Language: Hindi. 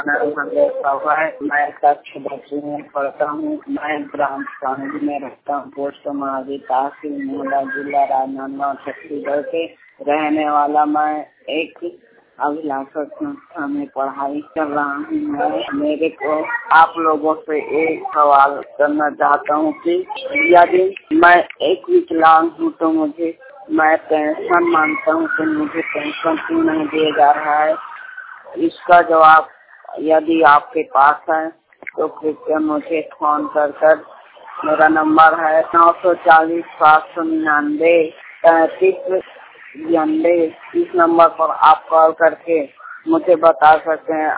मैं कक्ष 10वीं में पढ़ता हूँ। मैं ग्राम कांडी में रहता हूँ। पोस्ट महाजी तहसील मोहला जिला राजनांदगांव छत्तीसगढ़ के रहने वाला। मैं एक अभिलाषा संस्था में पढ़ाई कर रहा हूँ। मेरे को आप लोगों से एक सवाल करना चाहता हूँ कि यदि मैं एक विकलांग हूँ तो मैं पेंशन मांगता हूँ तो मुझे पेंशन क्यों नहीं दिया जा रहा है? इसका जवाब यदि आपके पास है तो कृपया मुझे फोन कर मेरा नंबर है 940-799-3392। इस नंबर पर आप कॉल करके मुझे बता सकते हैं।